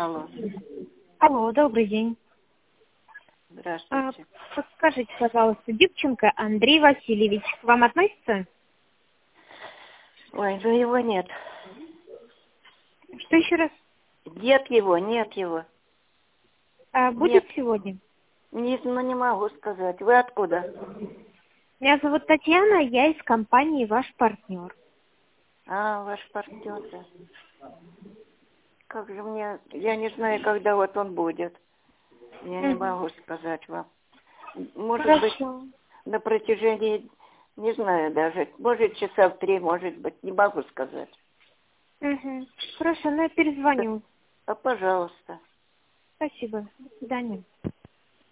Алло, Алло, добрый день. здравствуйте. Подскажите, пожалуйста, Дюбченко Андрей Васильевич к вам относится? Ой, ну его нет. Что еще раз? Нет его, нет его. Будет Нет, сегодня? не могу сказать. Вы откуда? Меня зовут Татьяна, я из компании «Ваш партнер». А, ваш партнер, да. Как же мне... Я не знаю, когда вот он будет. Я не могу сказать вам. Может быть, Хорошо. на протяжении... Не знаю даже. Может, часа в 3, может быть. Не могу сказать. Угу. Хорошо, ну я Да. перезвоню. А, пожалуйста. Спасибо. До свидания.